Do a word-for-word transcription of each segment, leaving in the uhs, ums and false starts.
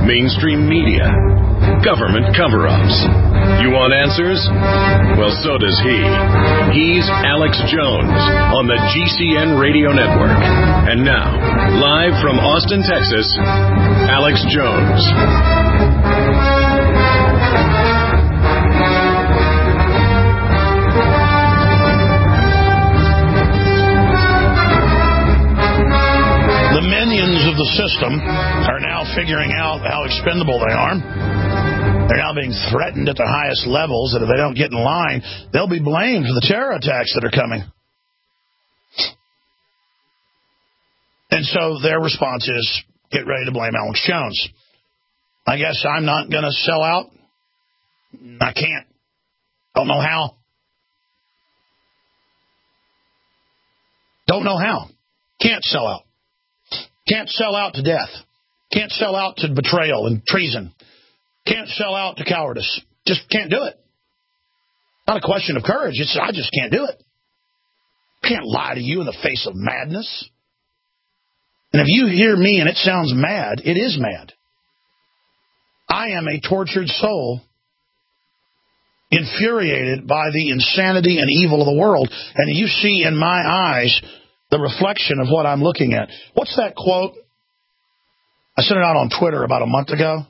mainstream media, government cover-ups. You want answers? Well, so does he. He's Alex Jones on the G C N Radio Network. And now, live from Austin, Texas, Alex Jones. The minions of the system are now figuring out how expendable they are. They're now being threatened at the highest levels that if they don't get in line, they'll be blamed for the terror attacks that are coming. And so their response is, get ready to blame Alex Jones. I guess I'm not going to sell out. I can't. Don't know how. Don't know how. Can't sell out. Can't sell out to death. Can't sell out to betrayal and treason. Can't sell out to cowardice. Just can't do it. Not a question of courage. It's I just can't do it. Can't lie to you in the face of madness. And if you hear me and it sounds mad, it is mad. I am a tortured soul, infuriated by the insanity and evil of the world. And you see in my eyes the reflection of what I'm looking at. What's that quote? I sent it out on Twitter about a month ago.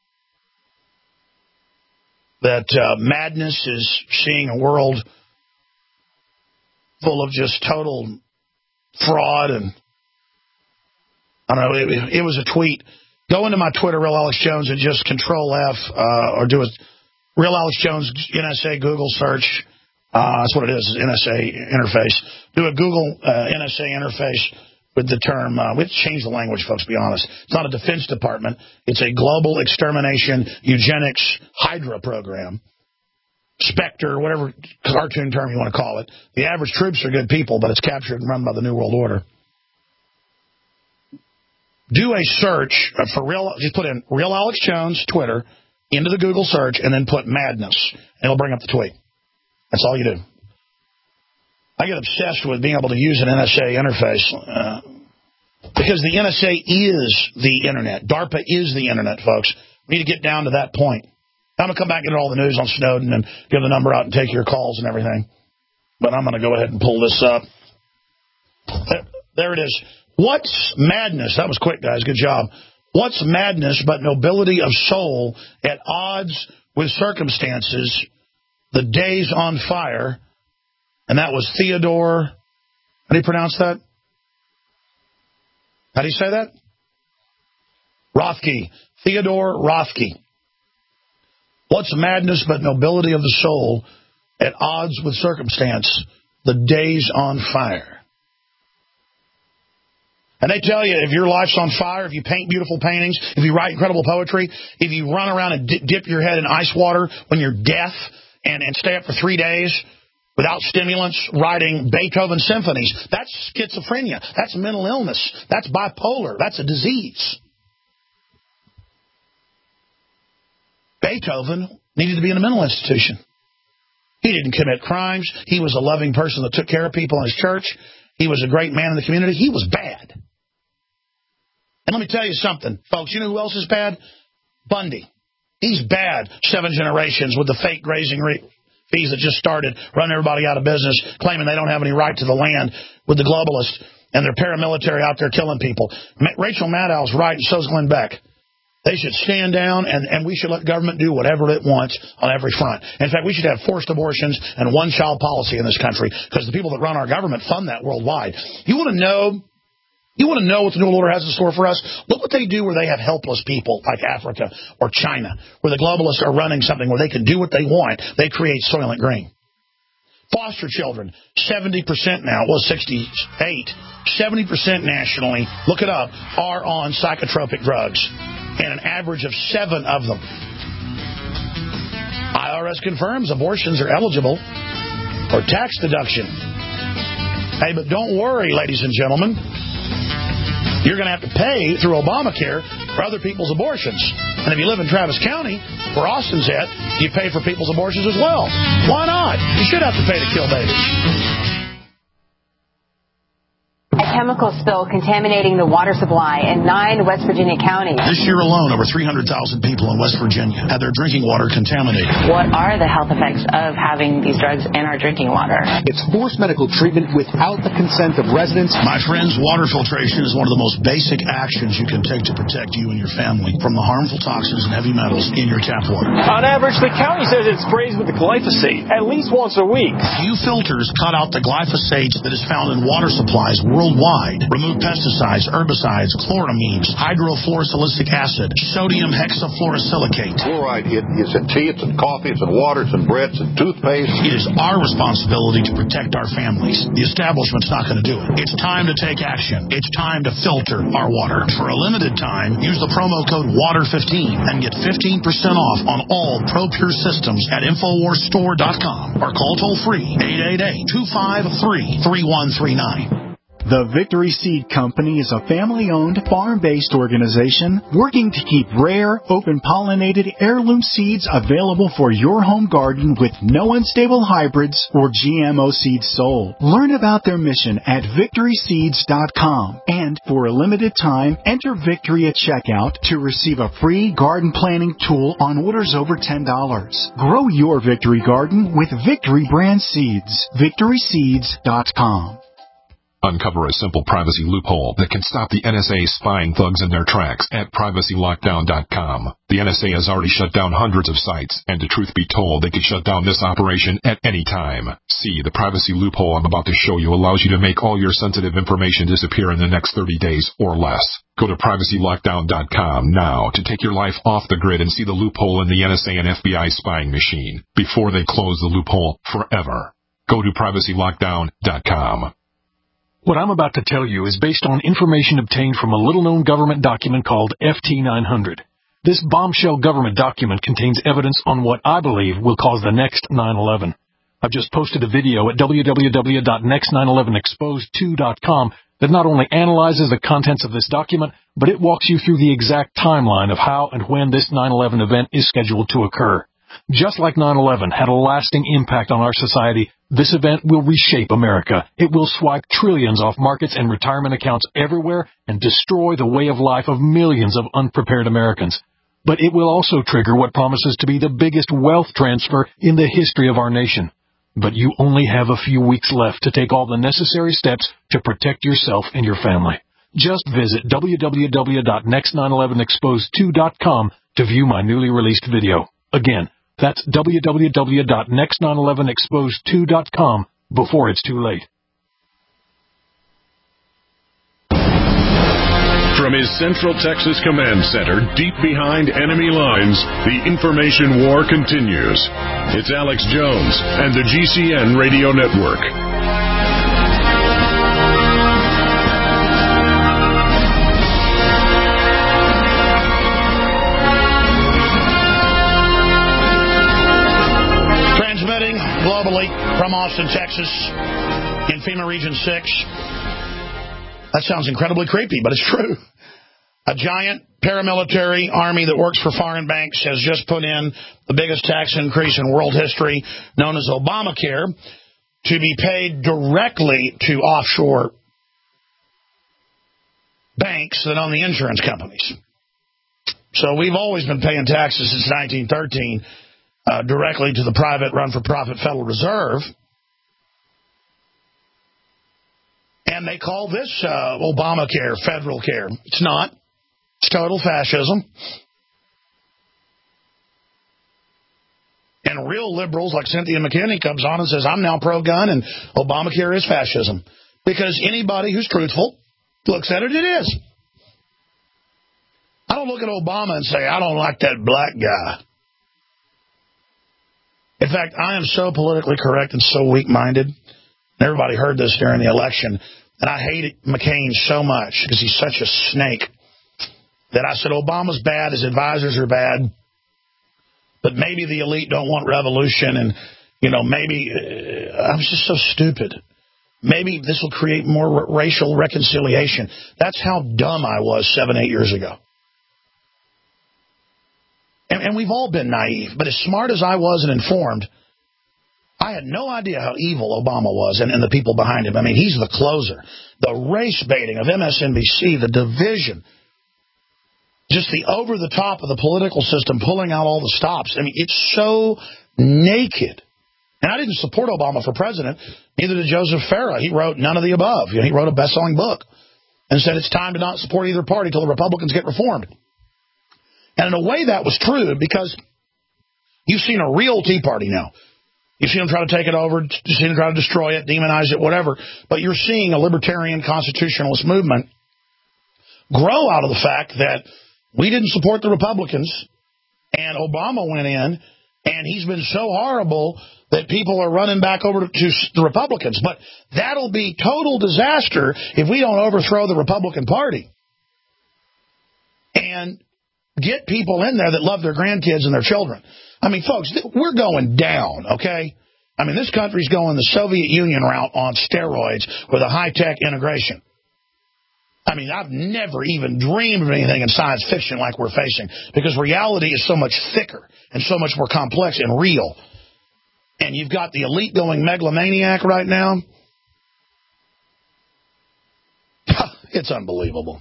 That uh, madness is seeing a world full of just total fraud. And I don't know, it, it was a tweet. Go into my Twitter, Real Alex Jones, and just Control F uh, or do a Real Alex Jones N S A Google search. Uh, that's what it is, N S A interface. Do a Google uh, N S A interface with the term, uh, we have to change the language, folks, be honest. It's not a Defense Department. It's a global extermination, eugenics, Hydra program. Spectre, whatever cartoon term you want to call it. The average troops are good people, but it's captured and run by the New World Order. Do a search for real, just put in Real Alex Jones, Twitter, into the Google search, and then put madness, and it'll bring up the tweet. That's all you do. I get obsessed with being able to use an N S A interface uh, because the N S A is the Internet. DARPA is the Internet, folks. We need to get down to that point. I'm going to come back and get all the news on Snowden and give the number out and take your calls and everything. But I'm going to go ahead and pull this up. There, there it is. What's madness? That was quick, guys. Good job. What's madness but nobility of soul at odds with circumstances? The Days on Fire, and that was Theodore, how do you pronounce that? How do you say that? Rothke. Theodore Rothke. What's madness but nobility of the soul at odds with circumstance? The Days on Fire. And they tell you if your life's on fire, if you paint beautiful paintings, if you write incredible poetry, if you run around and dip your head in ice water when you're deaf, And, and stay up for three days without stimulants writing Beethoven symphonies. That's schizophrenia. That's mental illness. That's bipolar. That's a disease. Beethoven needed to be in a mental institution. He didn't commit crimes. He was a loving person that took care of people in his church. He was a great man in the community. He was bad. And let me tell you something, folks. You know who else is bad? Bundy. He's bad seven generations with the fake grazing re- fees that just started, running everybody out of business, claiming they don't have any right to the land with the globalists and their paramilitary out there killing people. Ma- Rachel Maddow's right, and so's Glenn Beck. They should stand down, and, and we should let government do whatever it wants on every front. In fact, we should have forced abortions and one-child policy in this country because the people that run our government fund that worldwide. You want to know... You want to know what the New World Order has in store for us? Look what they do where they have helpless people like Africa or China, where the globalists are running something where they can do what they want. They create Soylent Green. Foster children, seventy percent now, well, sixty-eight, seventy percent nationally, look it up, are on psychotropic drugs, and an average of seven of them. I R S confirms abortions are eligible for tax deduction. Hey, but don't worry, ladies and gentlemen. You're going to have to pay through Obamacare for other people's abortions. And if you live in Travis County, where Austin's at, you pay for people's abortions as well. Why not? You should have to pay to kill babies. I chemical spill contaminating the water supply in nine West Virginia counties. This year alone, over three hundred thousand people in West Virginia had their drinking water contaminated. What are the health effects of having these drugs in our drinking water? It's forced medical treatment without the consent of residents. My friends, water filtration is one of the most basic actions you can take to protect you and your family from the harmful toxins and heavy metals in your tap water. On average, the county says it sprays with the glyphosate at least once a week. Few filters cut out the glyphosate that is found in water supplies worldwide. Remove pesticides, herbicides, chloramines, hydrofluorosilicic acid, sodium hexafluorosilicate. Fluoride it is in tea, it's in coffee, it's in water, it's in bread, it's in toothpaste. It is our responsibility to protect our families. The establishment's not going to do it. It's time to take action. It's time to filter our water. For a limited time, use the promo code water fifteen and get fifteen percent off on all ProPure systems at infowars store dot com or call toll-free eight eight eight, two five three, three one three nine. The Victory Seed Company is a family-owned, farm-based organization working to keep rare, open-pollinated heirloom seeds available for your home garden with no unstable hybrids or G M O seeds sold. Learn about their mission at victory seeds dot com, and for a limited time, enter Victory at checkout to receive a free garden planting tool on orders over ten dollars. Grow your Victory garden with Victory brand seeds. victory seeds dot com. Uncover a simple privacy loophole that can stop the N S A spying thugs in their tracks at privacy lockdown dot com. The N S A has already shut down hundreds of sites, and to truth be told, they could shut down this operation at any time. See, the privacy loophole I'm about to show you allows you to make all your sensitive information disappear in the next thirty days or less. Go to privacy lockdown dot com now to take your life off the grid and see the loophole in the N S A and F B I spying machine before they close the loophole forever. Go to privacy lockdown dot com. What I'm about to tell you is based on information obtained from a little-known government document called F T nine hundred. This bombshell government document contains evidence on what I believe will cause the next nine eleven. I've just posted a video at w w w dot next nine eleven exposed two dot com that not only analyzes the contents of this document, but it walks you through the exact timeline of how and when this nine eleven event is scheduled to occur. Just like nine eleven had a lasting impact on our society, this event will reshape America. It will swipe trillions off markets and retirement accounts everywhere and destroy the way of life of millions of unprepared Americans. But it will also trigger what promises to be the biggest wealth transfer in the history of our nation. But you only have a few weeks left to take all the necessary steps to protect yourself and your family. Just visit w w w dot next nine eleven exposed two dot com to view my newly released video. Again, that's w w w dot next nine eleven exposed two dot com before it's too late. From his Central Texas Command Center, deep behind enemy lines, the information war continues. It's Alex Jones and the G C N Radio Network. Transmitting globally from Austin, Texas, in FEMA Region six. That sounds incredibly creepy, but it's true. A giant paramilitary army that works for foreign banks has just put in the biggest tax increase in world history, known as Obamacare, to be paid directly to offshore banks that own the insurance companies. So we've always been paying taxes since nineteen thirteen uh, directly to the private run-for-profit Federal Reserve. And they call this uh, Obamacare federal care. It's not. It's total fascism. And real liberals like Cynthia McKinney comes on and says, I'm now pro-gun and Obamacare is fascism. Because anybody who's truthful looks at it, it is. I don't look at Obama and say, I don't like that black guy. In fact, I am so politically correct and so weak-minded. Everybody heard this during the election. And I hated McCain so much because he's such a snake that I said Obama's bad, his advisors are bad, but maybe the elite don't want revolution, and, you know, maybe uh, I was just so stupid. Maybe this will create more r- racial reconciliation. That's how dumb I was seven, eight years ago. And, and we've all been naive, but as smart as I was and informed, I had no idea how evil Obama was and, and the people behind him. I mean, he's the closer. The race baiting of M S N B C, the division, just the over-the-top of the political system pulling out all the stops. I mean, it's so naked. And I didn't support Obama for president. Neither did Joseph Farah. He wrote none of the above. You know, he wrote a best-selling book and said it's time to not support either party until the Republicans get reformed. And in a way, that was true because you've seen a real Tea Party now. You've seen them try to take it over, you've seen them try to destroy it, demonize it, whatever. But you're seeing a libertarian constitutionalist movement grow out of the fact that we didn't support the Republicans, and Obama went in, and he's been so horrible that people are running back over to the Republicans. But that'll be total disaster if we don't overthrow the Republican Party and get people in there that love their grandkids and their children. I mean, folks, we're going down, okay? I mean, this country's going the Soviet Union route on steroids with a high-tech integration. I mean, I've never even dreamed of anything in science fiction like we're facing because reality is so much thicker and so much more complex and real. And you've got the elite going megalomaniac right now. It's unbelievable.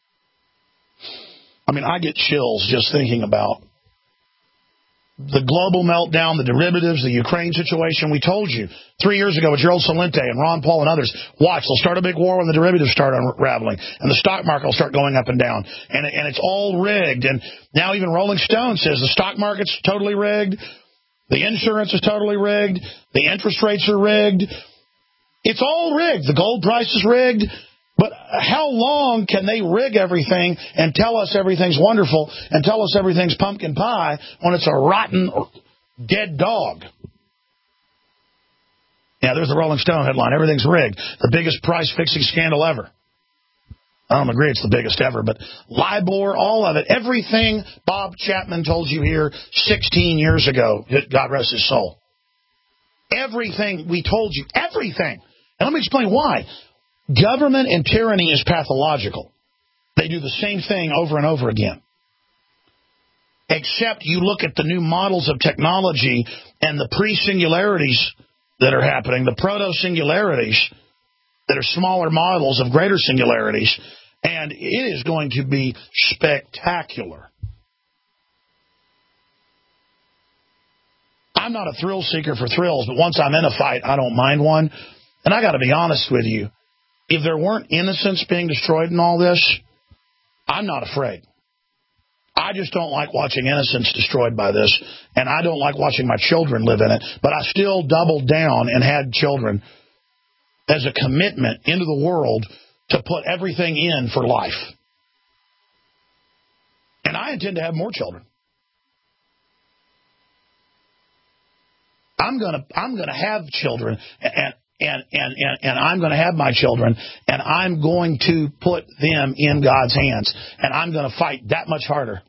I mean, I get chills just thinking about the global meltdown, the derivatives, the Ukraine situation. We told you three years ago with Gerald Celente and Ron Paul and others, watch, they'll start a big war when the derivatives start unraveling, and the stock market will start going up and down, and, and it's all rigged. And now even Rolling Stone says the stock market's totally rigged, the insurance is totally rigged, the interest rates are rigged. It's all rigged. The gold price is rigged. But how long can they rig everything and tell us everything's wonderful and tell us everything's pumpkin pie when it's a rotten, dead dog? Yeah, there's the Rolling Stone headline. Everything's rigged. The biggest price-fixing scandal ever. I don't agree it's the biggest ever, but LIBOR, all of it, everything Bob Chapman told you here sixteen years ago, God rest his soul. Everything we told you, everything. And let me explain why. Government and tyranny is pathological. They do the same thing over and over again. Except you look at the new models of technology and the pre-singularities that are happening, the proto-singularities that are smaller models of greater singularities, and it is going to be spectacular. I'm not a thrill seeker for thrills, but once I'm in a fight, I don't mind one. And I got to be honest with you. If there weren't innocents being destroyed in all this, I'm not afraid. I just don't like watching innocents destroyed by this, and I don't like watching my children live in it, but I still doubled down and had children as a commitment into the world to put everything in for life. And I intend to have more children. I'm gonna I'm gonna have children, and And, and, and, and I'm going to have my children, and I'm going to put them in God's hands, and I'm going to fight that much harder.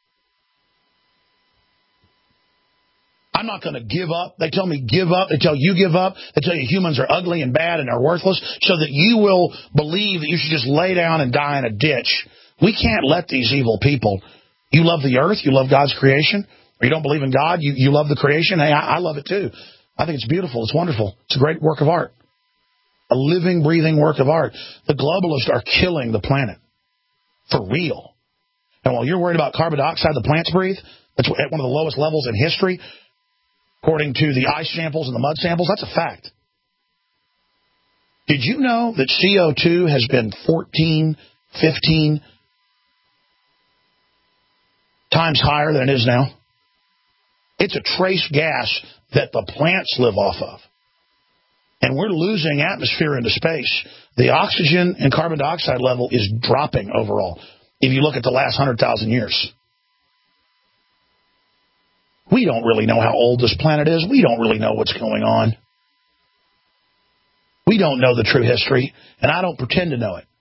I'm not going to give up. They tell me give up. They tell you give up. They tell you humans are ugly and bad and are worthless so that you will believe that you should just lay down and die in a ditch. We can't let these evil people. You love the earth. You love God's creation. Or you don't believe in God. You, you love the creation. Hey, I, I love it too. I think it's beautiful. It's wonderful. It's a great work of art. A living, breathing work of art. The globalists are killing the planet. For real. And while you're worried about carbon dioxide the plants breathe, that's at one of the lowest levels in history, according to the ice samples and the mud samples, that's a fact. Did you know that C O two has been fourteen, fifteen times higher than it is now? It's a trace gas that the plants live off of. And we're losing atmosphere into space. The oxygen and carbon dioxide level is dropping overall, if you look at the last one hundred thousand years. We don't really know how old this planet is. We don't really know what's going on. We don't know the true history, and I don't pretend to know it.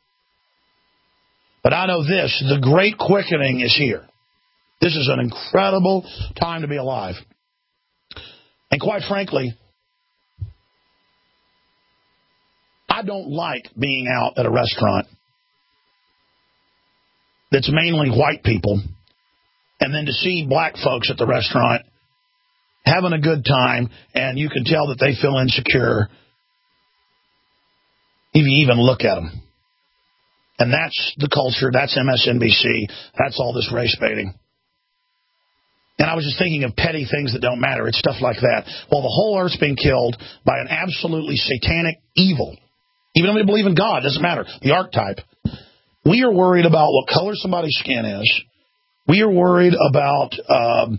But I know this, the great quickening is here. This is an incredible time to be alive. And quite frankly, I don't like being out at a restaurant that's mainly white people, and then to see black folks at the restaurant having a good time, and you can tell that they feel insecure if you even look at them. And that's the culture. That's M S N B C. That's all this race baiting. And I was just thinking of petty things that don't matter. It's stuff like that. Well, the whole earth's being killed by an absolutely satanic evil. Even if we believe in God, it doesn't matter. The archetype. We are worried about what color somebody's skin is. We are worried about, um,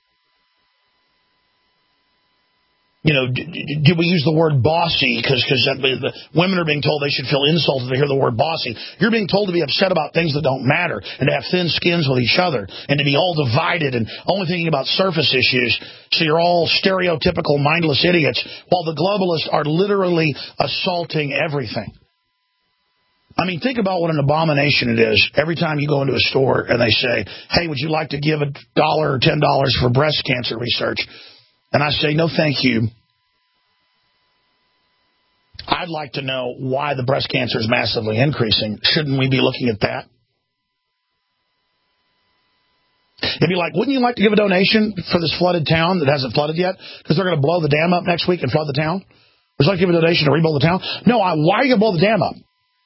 you know, do, do we use the word bossy? Because the women are being told they should feel insulted to hear the word bossy. You're being told to be upset about things that don't matter and to have thin skins with each other and to be all divided and only thinking about surface issues. So you're all stereotypical mindless idiots while the globalists are literally assaulting everything. I mean, think about what an abomination it is every time you go into a store and they say, hey, would you like to give a dollar or ten dollars for breast cancer research? And I say, no, thank you. I'd like to know why the breast cancer is massively increasing. Shouldn't we be looking at that? It'd be like, wouldn't you like to give a donation for this flooded town that hasn't flooded yet? Because they're going to blow the dam up next week and flood the town? Would you like to give a donation to rebuild the town? No, I, why are you going to blow the dam up?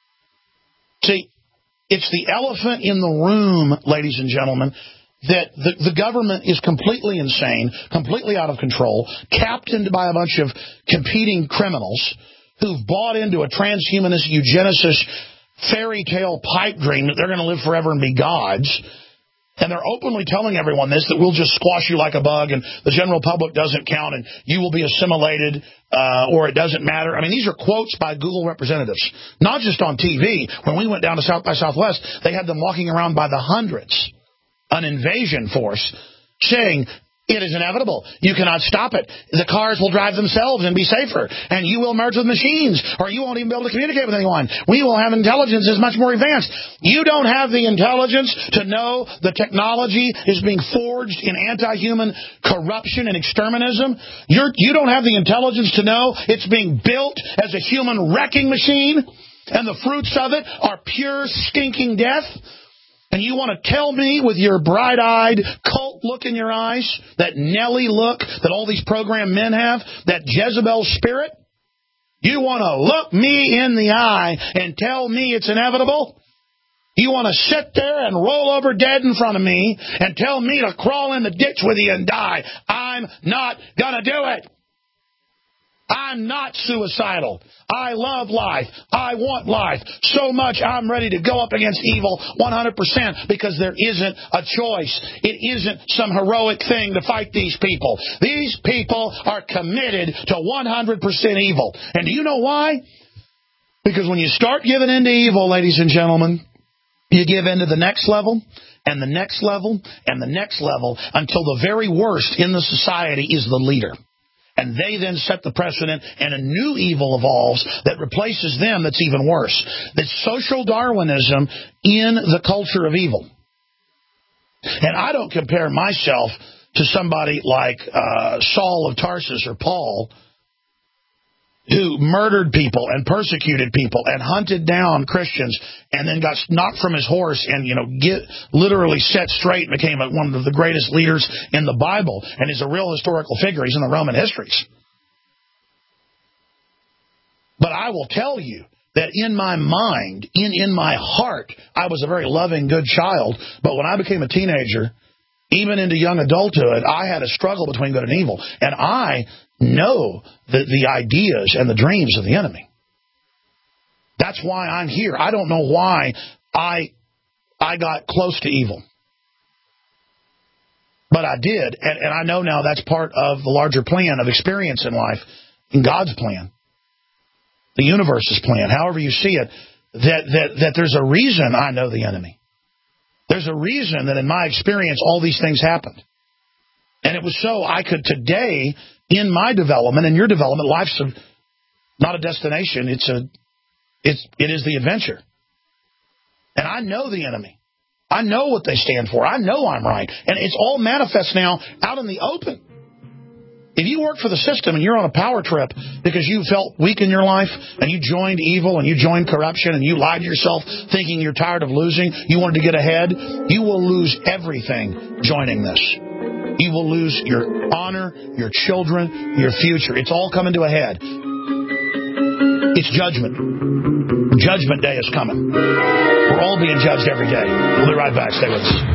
See, it's the elephant in the room, ladies and gentlemen, that the, the government is completely insane, completely out of control, captained by a bunch of competing criminals who've bought into a transhumanist, eugenicist, fairy tale pipe dream that they're going to live forever and be gods. And they're openly telling everyone this, that we'll just squash you like a bug and the general public doesn't count and you will be assimilated uh, or it doesn't matter. I mean, these are quotes by Google representatives, not just on T V. When we went down to South by Southwest, they had them walking around by the hundreds, an invasion force, saying, it is inevitable. You cannot stop it. The cars will drive themselves and be safer. And you will merge with machines, or you won't even be able to communicate with anyone. We will have intelligence that's much more advanced. You don't have the intelligence to know the technology is being forged in anti-human corruption and exterminism. You're, you don't have the intelligence to know it's being built as a human wrecking machine, and the fruits of it are pure stinking death. And you want to tell me with your bright-eyed cult look in your eyes, that Nelly look that all these programmed men have, that Jezebel spirit, you want to look me in the eye and tell me it's inevitable? You want to sit there and roll over dead in front of me and tell me to crawl in the ditch with you and die? I'm not going to do it. I'm not suicidal. I love life. I want life so much I'm ready to go up against evil one hundred percent because there isn't a choice. It isn't some heroic thing to fight these people. These people are committed to one hundred percent evil. And do you know why? Because when you start giving in to evil, ladies and gentlemen, you give in to the next level and the next level and the next level until the very worst in the society is the leader. And they then set the precedent, and a new evil evolves that replaces them that's even worse. That's social Darwinism in the culture of evil. And I don't compare myself to somebody like uh, Saul of Tarsus or Paul, who murdered people and persecuted people and hunted down Christians and then got knocked from his horse and, you know, get literally set straight and became a, one of the greatest leaders in the Bible and is a real historical figure. He's in the Roman histories. But I will tell you that in my mind, in, in my heart, I was a very loving, good child. But when I became a teenager, even into young adulthood, I had a struggle between good and evil. And I know the, the ideas and the dreams of the enemy. That's why I'm here. I don't know why I I got close to evil. But I did. And, and I know now that's part of the larger plan of experience in life, in God's plan, the universe's plan, however you see it, that, that, that there's a reason I know the enemy. There's a reason that in my experience all these things happened. And it was so I could today, in my development, in your development, life's a, not a destination. It's a, it's, it is the adventure. And I know the enemy. I know what they stand for. I know I'm right. And it's all manifest now out in the open. If you work for the system and you're on a power trip because you felt weak in your life and you joined evil and you joined corruption and you lied to yourself thinking you're tired of losing, you wanted to get ahead, you will lose everything joining this. You will lose your honor, your children, your future. It's all coming to a head. It's judgment. Judgment day is coming. We're all being judged every day. We'll be right back. Stay with us.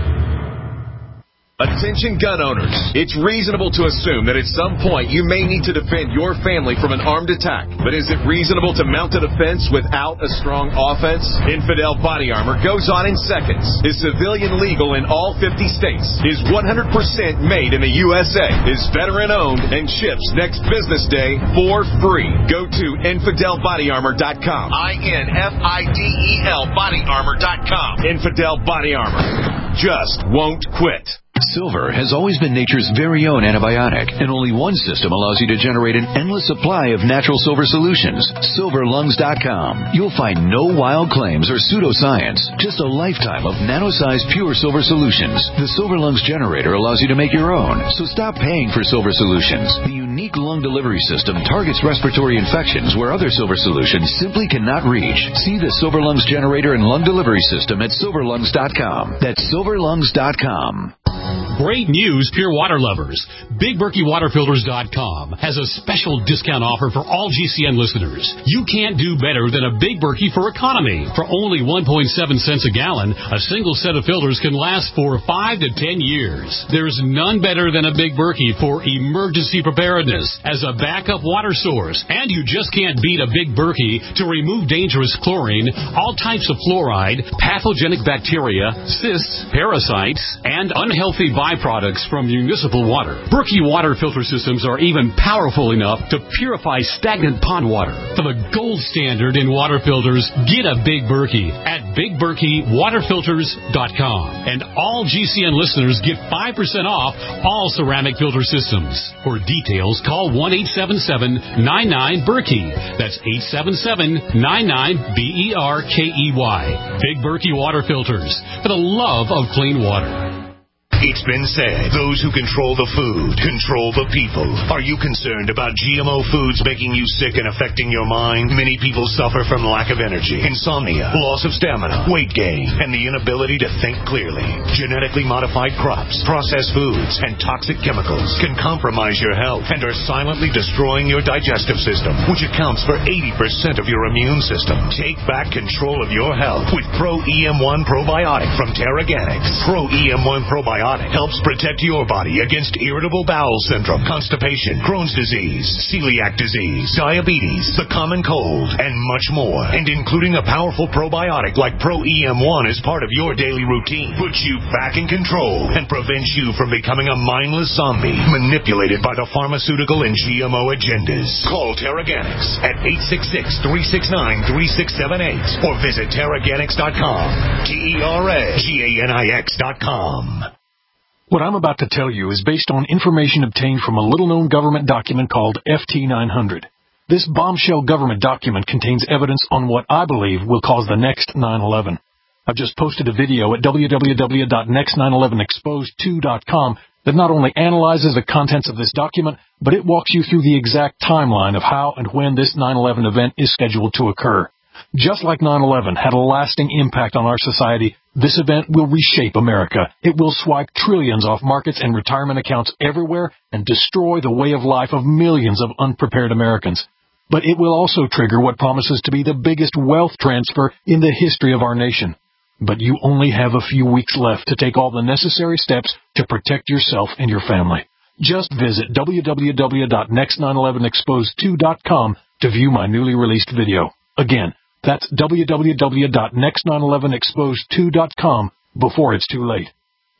Attention gun owners. It's reasonable to assume that at some point you may need to defend your family from an armed attack. But is it reasonable to mount a defense without a strong offense? Infidel Body Armor goes on in seconds. Is civilian legal in all fifty states. Is one hundred percent made in the U S A. Is veteran owned and ships next business day for free. Go to infidel body armor dot com. I N F I D E L body armor dot com. Infidel Body Armor. Just won't quit. Silver has always been nature's very own antibiotic, and only one system allows you to generate an endless supply of natural silver solutions. silver lungs dot com. You'll find no wild claims or pseudoscience, just a lifetime of nano-sized pure silver solutions. The Silver Lungs generator allows you to make your own, so stop paying for silver solutions. The unique lung delivery system targets respiratory infections where other silver solutions simply cannot reach. See the Silver Lungs generator and lung delivery system at silver lungs dot com. That's silver lungs dot com. Great news, pure water lovers. Big Berkey Water Filters dot com has a special discount offer for all G C N listeners. You can't do better than a Big Berkey for economy. For only one point seven cents a gallon, a single set of filters can last for five to ten years. There's none better than a Big Berkey for emergency preparedness as a backup water source. And you just can't beat a Big Berkey to remove dangerous chlorine, all types of fluoride, pathogenic bacteria, cysts, parasites, and unhealthy byproducts from municipal water. Berkey water filter systems are even powerful enough to purify stagnant pond water. For the gold standard in water filters, get a Big Berkey at big berkey water filters dot com. And all G C N listeners get five percent off all ceramic filter systems. For details, call one eight seven seven nine nine Berkey. That's eight seven seven nine nine B E R K E Y. Big Berkey Water Filters, for the love of clean water. It's been said, those who control the food control the people. Are you concerned about G M O foods making you sick and affecting your mind? Many people suffer from lack of energy, insomnia, loss of stamina, weight gain, and the inability to think clearly. Genetically modified crops, processed foods, and toxic chemicals can compromise your health and are silently destroying your digestive system, which accounts for eighty percent of your immune system. Take back control of your health with Pro E M one Probiotic from Terraganics. Pro E M one Probiotic helps protect your body against irritable bowel syndrome, constipation, Crohn's disease, celiac disease, diabetes, the common cold, and much more. And including a powerful probiotic like Pro E M one is part of your daily routine, puts you back in control and prevents you from becoming a mindless zombie manipulated by the pharmaceutical and G M O agendas. Call Terraganics at eight six six, three six nine, three six seven eight or visit Terraganics dot com. T E R A G A N I X dot com. What I'm about to tell you is based on information obtained from a little-known government document called F T nine hundred. This bombshell government document contains evidence on what I believe will cause the next nine eleven. I've just posted a video at w w w dot next nine eleven exposed two dot com that not only analyzes the contents of this document, but it walks you through the exact timeline of how and when this nine eleven event is scheduled to occur. Just like nine eleven had a lasting impact on our society, this event will reshape America. It will swipe trillions off markets and retirement accounts everywhere and destroy the way of life of millions of unprepared Americans. But it will also trigger what promises to be the biggest wealth transfer in the history of our nation. But you only have a few weeks left to take all the necessary steps to protect yourself and your family. Just visit w w w dot next nine eleven exposed two dot com to view my newly released video. Again, that's w w w dot next nine eleven exposed two dot com before it's too late.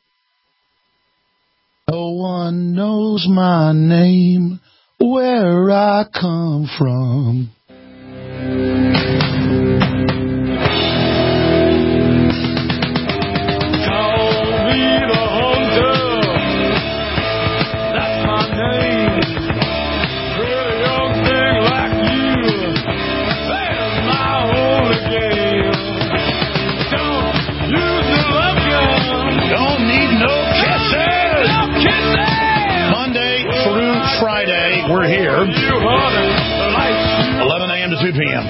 No one knows my name, where I come from. We're here, eleven a.m. to two p.m.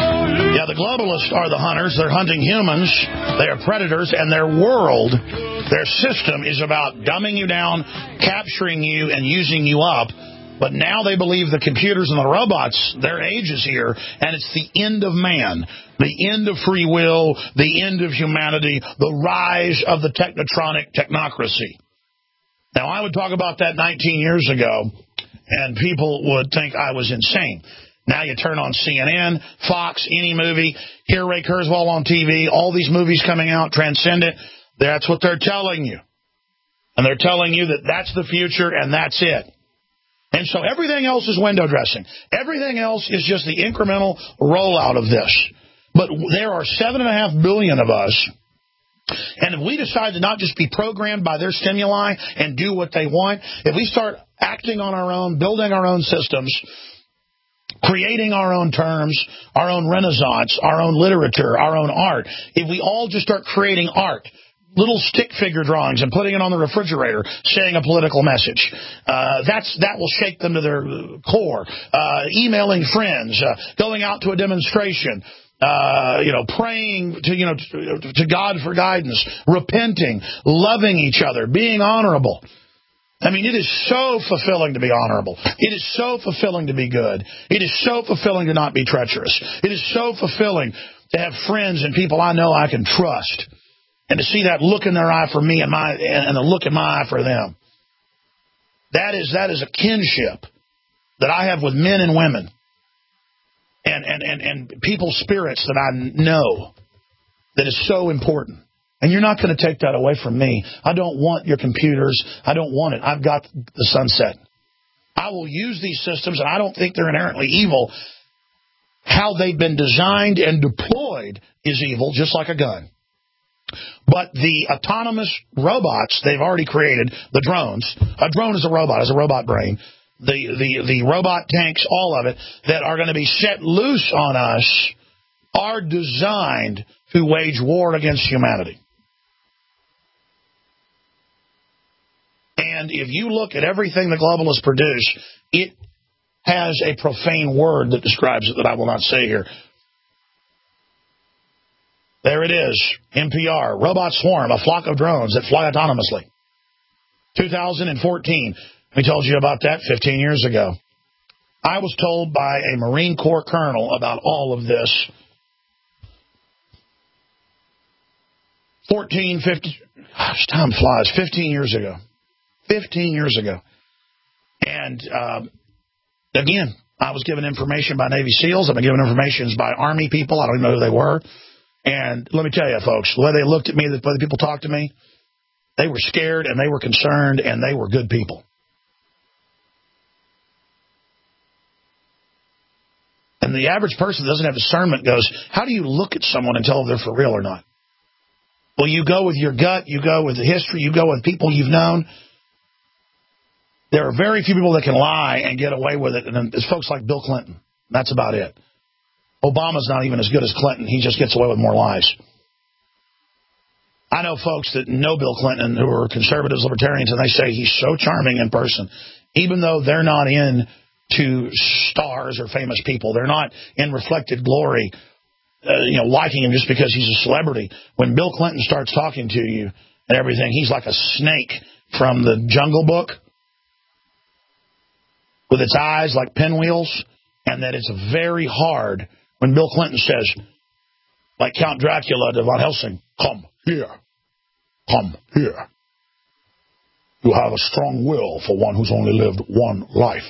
Yeah, the globalists are the hunters. They're hunting humans. They are predators, and their world Their system is about dumbing you down, capturing you, and using you up. But now they believe the computers and the robots, their age is here, and it's the end of man, the end of free will, the end of humanity, the rise of the technotronic technocracy. Now, I would talk about that nineteen years ago, and people would think I was insane. Now you turn on C N N, Fox, any movie, hear Ray Kurzweil on T V, all these movies coming out, Transcendent. That's what they're telling you. And they're telling you that that's the future and that's it. And so everything else is window dressing. Everything else is just the incremental rollout of this. But there are seven and a half billion of us. And if we decide to not just be programmed by their stimuli and do what they want, if we start acting on our own, building our own systems, creating our own terms, our own renaissance, our own literature, our own art, if we all just start creating art, little stick figure drawings and putting it on the refrigerator saying a political message, uh, that's that will shake them to their core. Uh, emailing friends, uh, going out to a demonstration, uh, you know, praying to, you know, to, to God for guidance, repenting, loving each other, being honorable. I mean, it is so fulfilling to be honorable. It is so fulfilling to be good. It is so fulfilling to not be treacherous. It is so fulfilling to have friends and people I know I can trust. And to see that look in their eye for me and my and the look in my eye for them. That is that is a kinship that I have with men and women. And and, and, and people's spirits that I know that is so important. And you're not going to take that away from me. I don't want your computers. I don't want it. I've got the sunset. I will use these systems, and I don't think they're inherently evil. How they've been designed and deployed is evil, just like a gun. But the autonomous robots they've already created, the drones, a drone is a robot, is a robot brain, the, the, the robot tanks, all of it, that are going to be set loose on us are designed to wage war against humanity. And if you look at everything the globalists produce, it has a profane word that describes it that I will not say here. There it is, N P R, Robot Swarm, a flock of drones that fly autonomously. two thousand fourteen, we told you about that fifteen years ago. I was told by a Marine Corps colonel about all of this. fourteen, fifteen, gosh, time flies, fifteen years ago. fifteen years ago. And, uh, again, I was given information by Navy SEALs. I've been given information by Army people. I don't even know who they were. And let me tell you, folks, the way they looked at me, the way the people talked to me, they were scared and they were concerned and they were good people. And the average person that doesn't have discernment goes, how do you look at someone and tell if they're for real or not? Well, you go with your gut, you go with the history, you go with people you've known. There are very few people that can lie and get away with it, and it's folks like Bill Clinton. That's about it. Obama's not even as good as Clinton. He just gets away with more lies. I know folks that know Bill Clinton who are conservatives, libertarians, and they say he's so charming in person, even though they're not into stars or famous people. They're not in reflected glory, uh, you know, liking him just because he's a celebrity. When Bill Clinton starts talking to you and everything, he's like a snake from the Jungle Book with its eyes like pinwheels, and that it's very hard when Bill Clinton says, like Count Dracula to Von Helsing, come here, come here. You have a strong will for one who's only lived one life.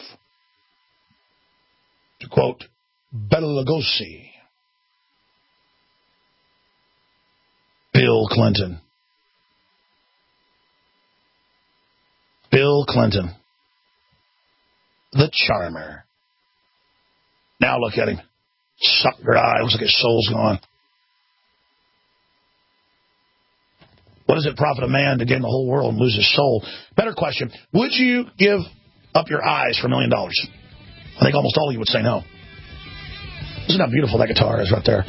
To quote Bela Lugosi, Bill Clinton. Bill Clinton. The charmer. Now look at him. Sucker eye. Looks like his soul's gone. What does it profit a man to gain the whole world and lose his soul? Better question. Would you give up your eyes for a million dollars? I think almost all of you would say no. Isn't that beautiful, that guitar is right there?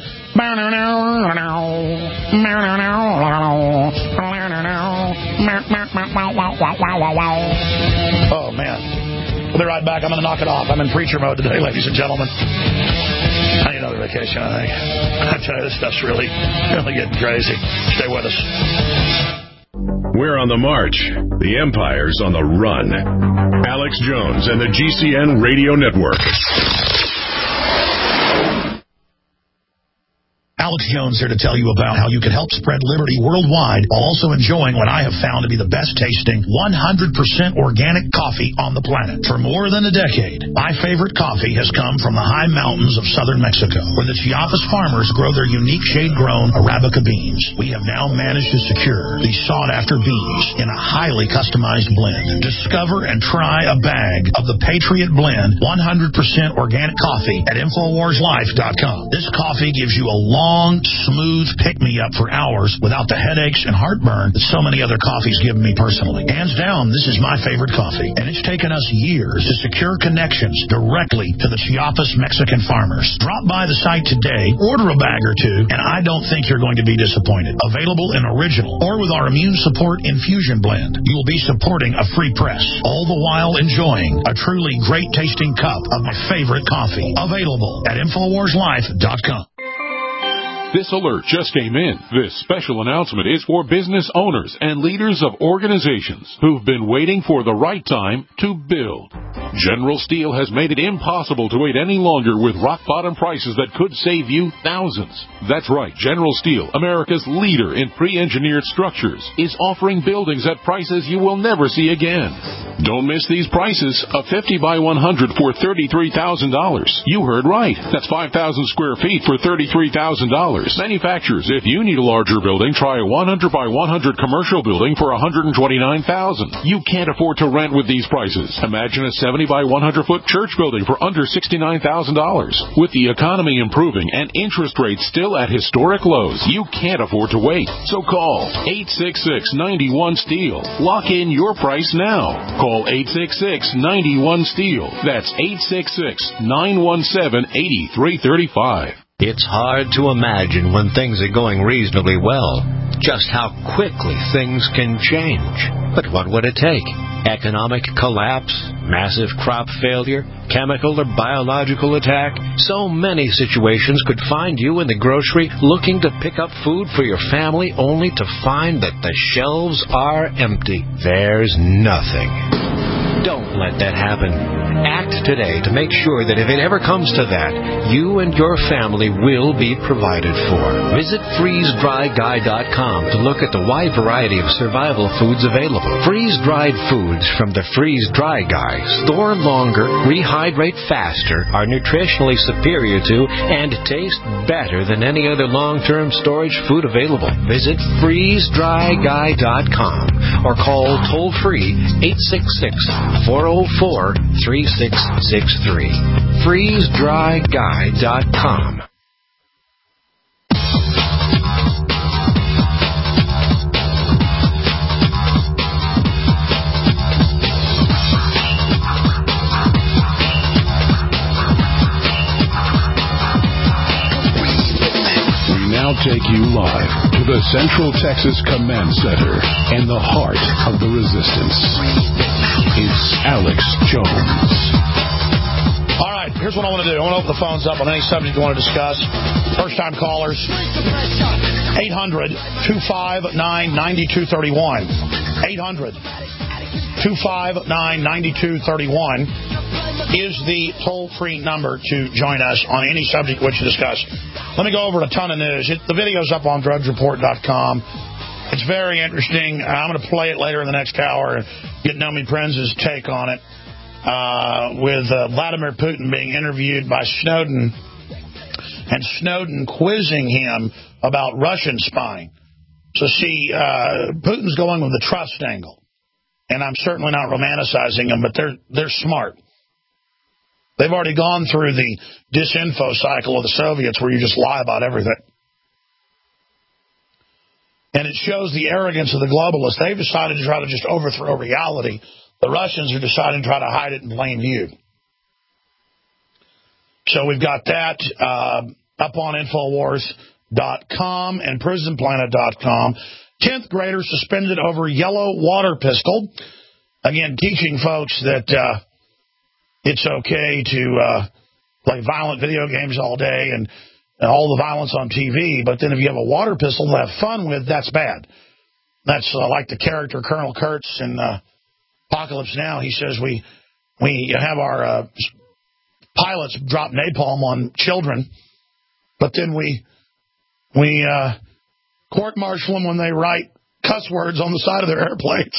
Oh, man. We'll be right back. I'm going to knock it off. I'm in preacher mode today, ladies and gentlemen. I need another vacation, I think. I tell you, this stuff's really, really getting crazy. Stay with us. We're on the march. The empire's on the run. Alex Jones and the G C N Radio Network. Alex Jones here to tell you about how you can help spread liberty worldwide while also enjoying what I have found to be the best tasting one hundred percent organic coffee on the planet. For more than a decade, my favorite coffee has come from the high mountains of southern Mexico, where the Chiapas farmers grow their unique shade-grown Arabica beans. We have now managed to secure these sought-after beans in a highly customized blend. Discover and try a bag of the Patriot Blend one hundred percent organic coffee at Infowars Life dot com. This coffee gives you a long Long, smooth pick-me-up for hours without the headaches and heartburn that so many other coffees give me personally. Hands down, this is my favorite coffee, and it's taken us years to secure connections directly to the Chiapas Mexican farmers. Drop by the site today, order a bag or two, and I don't think you're going to be disappointed. Available in original or with our immune support infusion blend. You will be supporting a free press, all the while enjoying a truly great-tasting cup of my favorite coffee. Available at Infowars Life dot com. This alert just came in. This special announcement is for business owners and leaders of organizations who've been waiting for the right time to build. General Steel has made it impossible to wait any longer with rock-bottom prices that could save you thousands. That's right, General Steel, America's leader in pre-engineered structures, is offering buildings at prices you will never see again. Don't miss these prices. A fifty by one hundred for thirty-three thousand dollars. You heard right. That's five thousand square feet for thirty-three thousand dollars. Manufacturers, if you need a larger building, try a one hundred by one hundred commercial building for one hundred twenty-nine thousand dollars. You can't afford to rent with these prices. Imagine a seventy by one hundred foot church building for under sixty-nine thousand dollars. With the economy improving and interest rates still at historic lows, you can't afford to wait. So call eight six six, nine one, STEEL. Lock in your price now. Call eight six six, nine one, STEEL. That's eight six six, nine one seven, eight three three five. It's hard to imagine when things are going reasonably well, just how quickly things can change. But what would it take? Economic collapse, massive crop failure, chemical or biological attack? So many situations could find you in the grocery looking to pick up food for your family only to find that the shelves are empty. There's nothing. Don't let that happen. Act today to make sure that if it ever comes to that, you and your family will be provided for. Visit freeze dry guy dot com to look at the wide variety of survival foods available. Freeze-dried foods from the Freeze Dry Guy store longer, rehydrate faster, are nutritionally superior to, and taste better than any other long-term storage food available. Visit freeze dry guy dot com or call toll-free eight six six, four oh four, three six six three. freeze dry guy dot com. Take you live to the Central Texas Command Center and the heart of the resistance. It's Alex Jones. All right, here's what I want to do. I want to open the phones up on any subject you want to discuss. First-time callers, eight hundred, two five nine, nine two three one. eight hundred, two five nine, nine two three one is the toll-free number to join us on any subject which you discuss. Let me go over a ton of news. It, the video's up on drugs report dot com. It's very interesting. I'm going to play it later in the next hour and get Nomi Prince's take on it uh, with uh, Vladimir Putin being interviewed by Snowden and Snowden quizzing him about Russian spying. So, see, uh, Putin's going with the trust angle. And I'm certainly not romanticizing them, but they're they're smart. They've already gone through the disinfo cycle of the Soviets where you just lie about everything. And it shows the arrogance of the globalists. They've decided to try to just overthrow reality. The Russians are deciding to try to hide it and blame you. So we've got that uh, up on Infowars dot com and Prison Planet dot com. tenth grader suspended over yellow water pistol. Again, teaching folks that... Uh, It's okay to uh, play violent video games all day and, and all the violence on T V, but then if you have a water pistol to have fun with, that's bad. That's uh, like the character Colonel Kurtz in uh, Apocalypse Now. He says we we have our uh, pilots drop napalm on children, but then we we uh, court-martial them when they write cuss words on the side of their airplanes.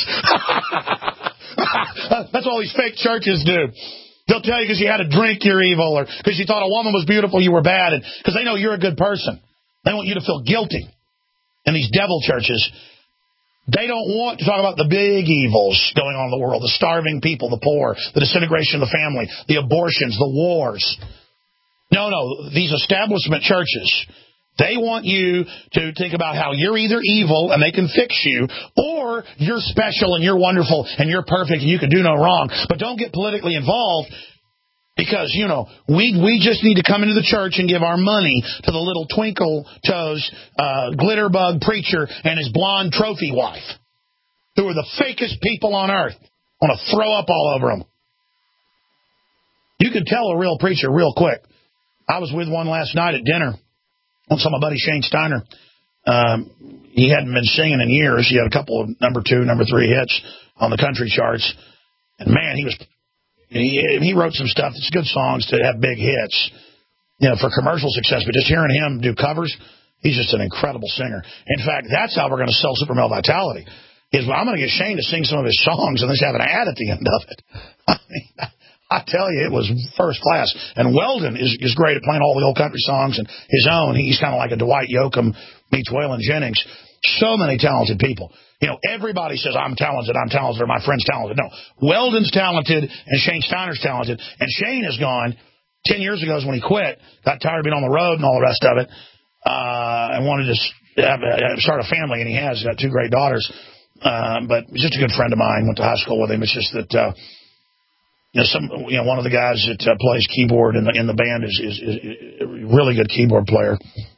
That's all these fake churches do. They'll tell you because you had a drink, you're evil, or because you thought a woman was beautiful, you were bad, and because they know you're a good person. They want you to feel guilty. In these devil churches, they don't want to talk about the big evils going on in the world, the starving people, the poor, the disintegration of the family, the abortions, the wars. No, no, these establishment churches, they want you to think about how you're either evil and they can fix you, or you're special and you're wonderful and you're perfect and you can do no wrong. But don't get politically involved because, you know, we we just need to come into the church and give our money to the little twinkle toes, uh, glitter bug preacher and his blonde trophy wife, who are the fakest people on earth. I want to throw up all over them. You can tell a real preacher real quick. I was with one last night at dinner. I saw my buddy Shane Steiner. Um, he hadn't been singing in years. He had a couple of number two, number three hits on the country charts. And, man, he was he, he wrote some stuff that's good songs to have big hits, you know, for commercial success. But just hearing him do covers, he's just an incredible singer. In fact, that's how we're going to sell Super Male Vitality. Is well, I'm going to get Shane to sing some of his songs and just have an ad at the end of it. I mean, I tell you, it was first class. And Weldon is, is great at playing all the old country songs and his own. He's kind of like a Dwight Yoakam meets Waylon Jennings. So many talented people. You know, everybody says, I'm talented, I'm talented, or my friend's talented. No, Weldon's talented and Shane Steiner's talented. And Shane is gone. Ten years ago is when he quit, got tired of being on the road and all the rest of it, uh, and wanted to have, uh, start a family, and he has. He's got two great daughters. Uh, but he's just a good friend of mine. Went to high school with him. It's just that... Uh, You know, some, you know, one of the guys that uh, plays keyboard in the in the band is, is, is a really good keyboard player,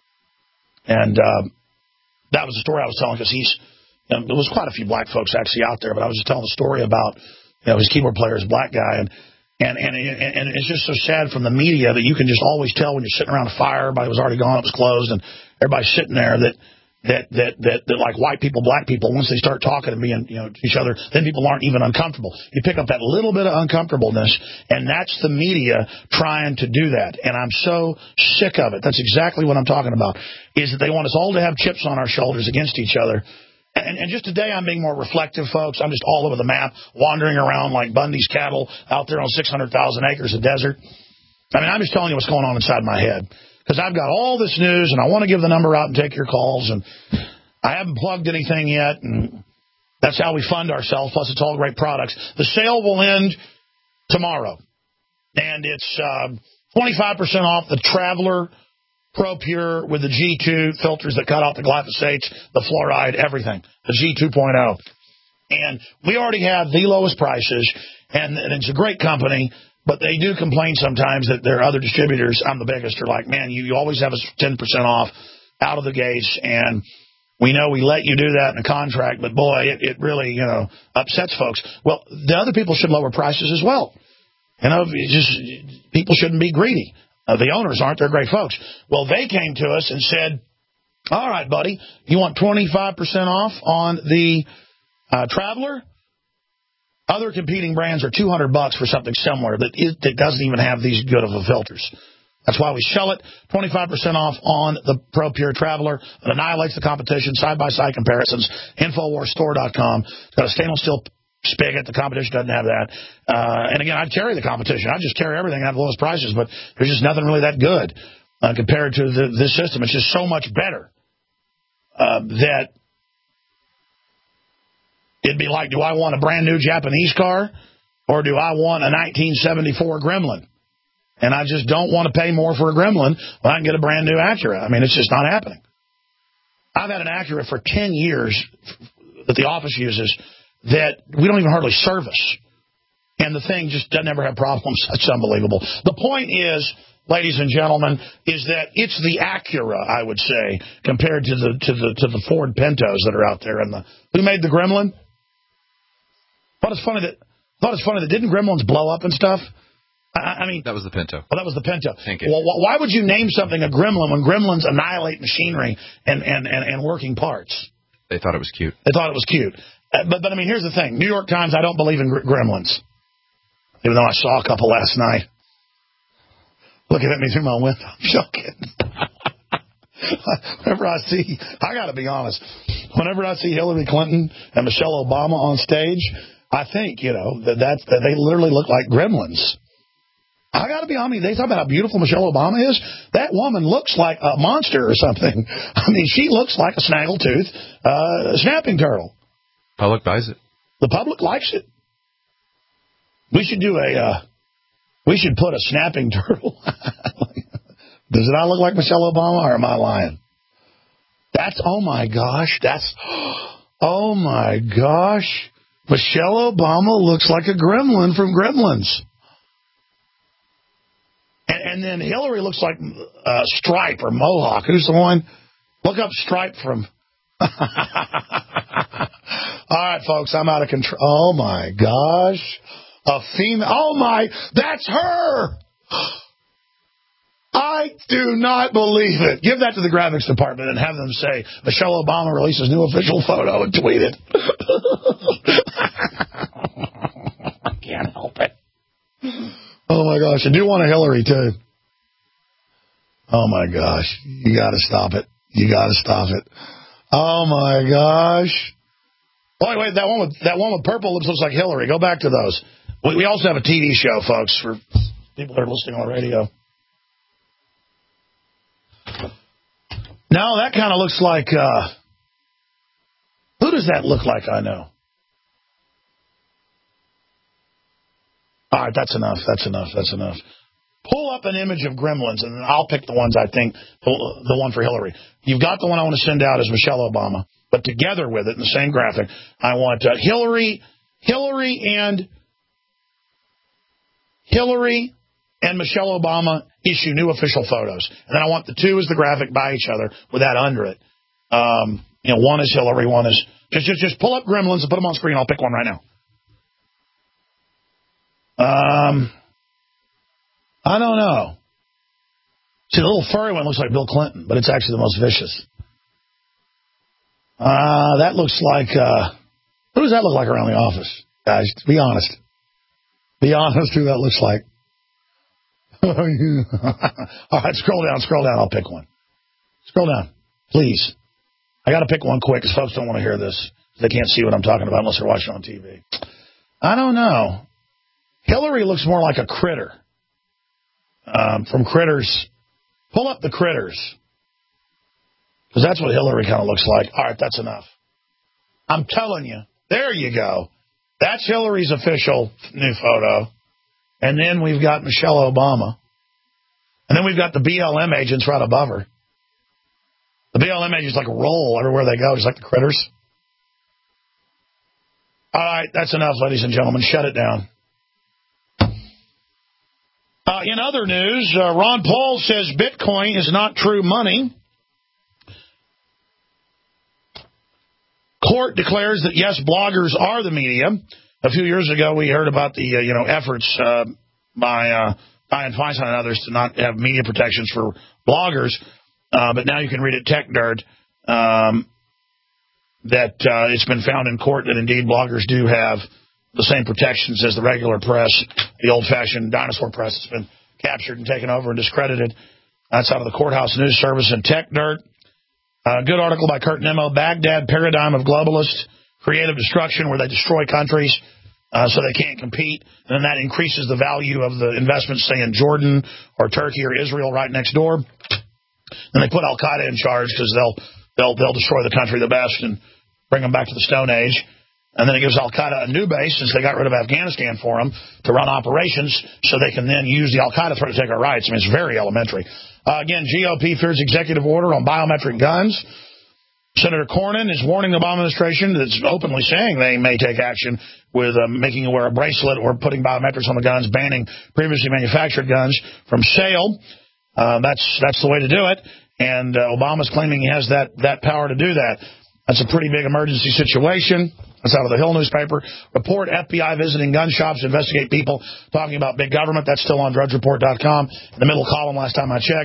and uh, that was the story I was telling because he's you know, there was quite a few black folks actually out there, but I was just telling the story about you know his keyboard player is a black guy, and and and and it's just so sad from the media that you can just always tell when you're sitting around a fire, everybody was already gone, it was closed, and everybody's sitting there that. That, that that that like white people, black people, once they start talking and being you know to each other, then people aren't even uncomfortable. You pick up that little bit of uncomfortableness, and that's the media trying to do that. And I'm so sick of it. That's exactly what I'm talking about. Is that they want us all to have chips on our shoulders against each other. And, and just today, I'm being more reflective, folks. I'm just all over the map, wandering around like Bundy's cattle out there on six hundred thousand acres of desert. I mean, I'm just telling you what's going on inside my head. Because I've got all this news, and I want to give the number out and take your calls, and I haven't plugged anything yet, and that's how we fund ourselves, plus it's all great products. The sale will end tomorrow, and it's uh, twenty-five percent off the Traveler Pro Pure with the G two filters that cut out the glyphosate, the fluoride, everything, the G two point oh. And we already have the lowest prices, and, and it's a great company. But they do complain sometimes that their other distributors, I'm the biggest, are like, man, you, you always have us ten percent off out of the gates, and we know we let you do that in a contract, but boy, it, it really, you know, upsets folks. Well, the other people should lower prices as well. You know, just people shouldn't be greedy. Uh, the owners aren't. They're great folks. Well, they came to us and said, all right, buddy, you want twenty-five percent off on the uh, Traveler? Other competing brands are two hundred bucks for something similar that, is, that doesn't even have these good of a filters. That's why we sell it. twenty-five percent off on the Pro Pure Traveler. It annihilates the competition, side-by-side comparisons. Infowars Store dot com. It's got a stainless steel spigot. The competition doesn't have that. Uh, and, again, I'd carry the competition. I'd just carry everything and have the lowest prices, but there's just nothing really that good uh, compared to the, this system. It's just so much better uh, that... It'd be like, do I want a brand-new Japanese car or do I want a nineteen seventy-four Gremlin? And I just don't want to pay more for a Gremlin when I can get a brand-new Acura. I mean, it's just not happening. I've had an Acura for ten years that the office uses that we don't even hardly service. And the thing just doesn't ever have problems. It's unbelievable. The point is, ladies and gentlemen, is that it's the Acura, I would say, compared to the to the to the Ford Pintos that are out there. And the who made the Gremlin? I thought it's funny that I thought it's funny that didn't Gremlins blow up and stuff? I, I mean, that was the Pinto. Oh, that was the Pinto. Well, why would you name something a Gremlin when Gremlins annihilate machinery and and, and, and working parts? They thought it was cute. They thought it was cute. Uh, but, but, I mean, here's the thing. New York Times, I don't believe in gr- gremlins. Even though I saw a couple last night. Looking at me through my window. I'm joking. Whenever I see, I got to be honest, whenever I see Hillary Clinton and Michelle Obama on stage, I think, you know, that, that's, that they literally look like gremlins. I got to be honest, they talk about how beautiful Michelle Obama is. That woman looks like a monster or something. I mean, she looks like a snaggletooth uh, snapping turtle. Public buys it. The public likes it. We should do a, uh, we should put a snapping turtle. Does it not look like Michelle Obama, or am I lying? That's, oh my gosh, that's, oh my gosh. Michelle Obama looks like a gremlin from Gremlins. And, and then Hillary looks like uh, Stripe or Mohawk. Who's the one? Look up Stripe from... All right, folks, I'm out of control. Oh, my gosh. A female. Oh, my. That's her. I do not believe it. Give that to the graphics department and have them say, Michelle Obama releases new official photo and tweet it. I can't help it. Oh, my gosh. I do want a Hillary, too. Oh, my gosh. You got to stop it. You got to stop it. Oh, my gosh. Oh, wait, wait. That one with, that one with purple lips looks like Hillary. Go back to those. We, we also have a T V show, folks, for people that are listening on the radio. No, that kind of looks like... Uh, who does that look like I know? All right, that's enough. That's enough. That's enough. Pull up an image of Gremlins, and I'll pick the ones I think, the, the one for Hillary. You've got the one I want to send out as Michelle Obama, but together with it in the same graphic, I want uh, Hillary, Hillary and Hillary and Michelle Obama issue new official photos, and then I want the two as the graphic by each other with that under it. Um, you know, one is Hillary, one is just just just pull up Gremlins and put them on screen. I'll pick one right now. Um. I don't know. See, the little furry one looks like Bill Clinton, but it's actually the most vicious. Uh, that looks like, uh, who does that look like around the office? Guys, be honest. Be honest who that looks like. All right, scroll down, scroll down. I'll pick one. Scroll down, please. I got to pick one quick because folks don't want to hear this. They can't see what I'm talking about unless they're watching on T V. I don't know. Hillary looks more like a critter. Um, from Critters. Pull up the Critters. Because that's what Hillary kind of looks like. All right, that's enough. I'm telling you. There you go. That's Hillary's official new photo. And then we've got Michelle Obama. And then we've got the B L M agents right above her. The B L M agents like roll everywhere they go, just like the Critters. All right, that's enough, ladies and gentlemen. Shut it down. Uh, in other news, uh, Ron Paul says Bitcoin is not true money. Court declares that, yes, bloggers are the media. A few years ago, we heard about the uh, you know efforts uh, by uh, Dianne Feinstein and others to not have media protections for bloggers. Uh, but now you can read at Tech Dirt um, that uh, it's been found in court that, indeed, bloggers do have the same protections as the regular press, the old-fashioned dinosaur press that's been captured and taken over and discredited. That's out of the Courthouse News Service and Tech Dirt. A uh, good article by Kurt Nemo, Baghdad Paradigm of Globalist Creative Destruction, where they destroy countries uh, so they can't compete. And then that increases the value of the investments, say, in Jordan or Turkey or Israel right next door. Then they put Al-Qaeda in charge because they'll, they'll, they'll destroy the country the best and bring them back to the Stone Age. And then it gives Al-Qaeda a new base, since they got rid of Afghanistan for them, to run operations so they can then use the Al-Qaeda threat to take our rights. I mean, it's very elementary. Uh, again, G O P fears executive order on biometric guns. Senator Cornyn is warning the Obama administration that's openly saying they may take action with uh, making you wear a bracelet or putting biometrics on the guns, banning previously manufactured guns from sale. Uh, that's that's the way to do it. And uh, Obama's claiming he has that, that power to do that. That's a pretty big emergency situation. That's out of the Hill newspaper. Report F B I visiting gun shops to investigate people talking about big government. That's still on drudge report dot com. In the middle column last time I checked.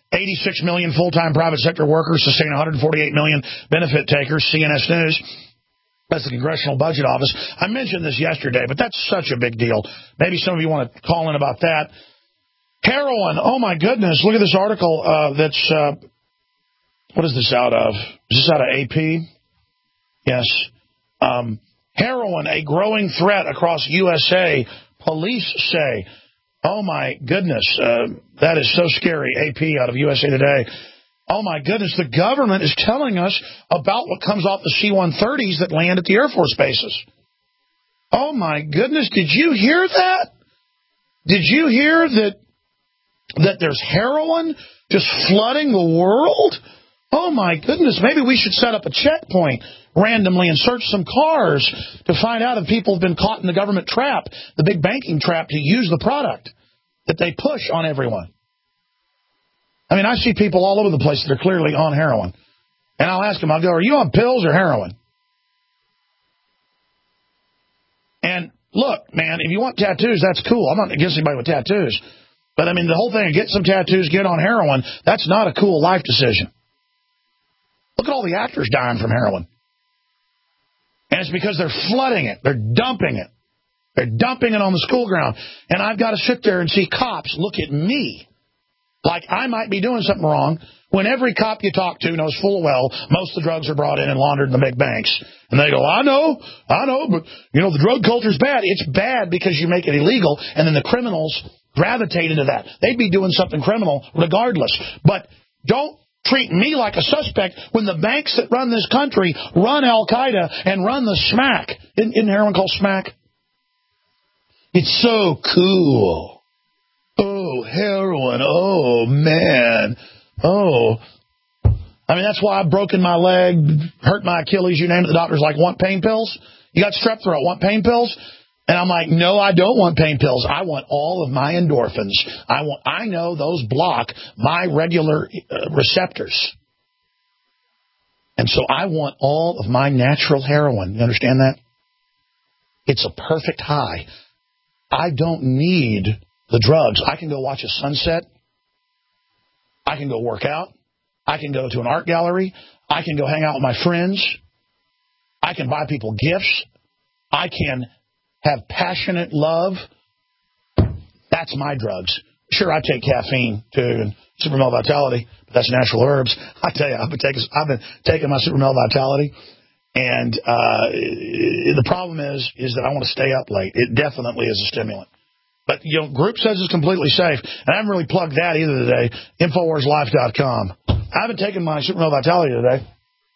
eighty-six million full-time private sector workers sustain one hundred forty-eight million benefit takers, C N S News. That's the Congressional Budget Office. I mentioned this yesterday, but that's such a big deal. Maybe some of you want to call in about that. Heroin. Oh, my goodness. Look at this article uh, that's, uh, what is this out of? Is this out of A P? Yes. Um, heroin, a growing threat across U S A, police say. Oh, my goodness. Uh, that is so scary. A P out of U S A Today. Oh, my goodness. The government is telling us about what comes off the C one thirties that land at the Air Force bases. Oh, my goodness. Did you hear that? Did you hear that that there's heroin just flooding the world? Oh, my goodness. Maybe we should set up a checkpoint randomly and search some cars to find out if people have been caught in the government trap, the big banking trap, to use the product that they push on everyone. I mean, I see people all over the place that are clearly on heroin. And I'll ask them, I'll go, are you on pills or heroin? And look, man, if you want tattoos, that's cool. I'm not against anybody with tattoos. But, I mean, the whole thing of get some tattoos, get on heroin, that's not a cool life decision. Look at all the actors dying from heroin. And it's because they're flooding it. They're dumping it. They're dumping it on the school ground. And I've got to sit there and see cops look at me like I might be doing something wrong, when every cop you talk to knows full well most of the drugs are brought in and laundered in the big banks. And they go, I know, I know, but, you know, the drug culture's bad. It's bad because you make it illegal, and then the criminals gravitate into that. They'd be doing something criminal regardless. But don't treat me like a suspect when the banks that run this country run Al-Qaeda and run the smack. Isn't, isn't heroin called smack? It's so cool. Oh, heroin. Oh, man. Oh. I mean, that's why I've broken my leg, hurt my Achilles, you name it. The doctor's like, want pain pills? You got strep throat, want pain pills? And I'm like, no, I don't want pain pills. I want all of my endorphins. I want. I know those block my regular uh, receptors. And so I want all of my natural heroin. You understand that? It's a perfect high. I don't need the drugs. I can go watch a sunset. I can go work out. I can go to an art gallery. I can go hang out with my friends. I can buy people gifts. I can have passionate love. That's my drugs. Sure, I take caffeine, too, and Super Male Vitality, but that's natural herbs. I tell you, I've been taking, I've been taking my Super Male Vitality, and uh, the problem is, is that I want to stay up late. It definitely is a stimulant. But, you know, Group says it's completely safe. And I haven't really plugged that either today. Infowars Life dot com. I haven't taken my Super Male Vitality today.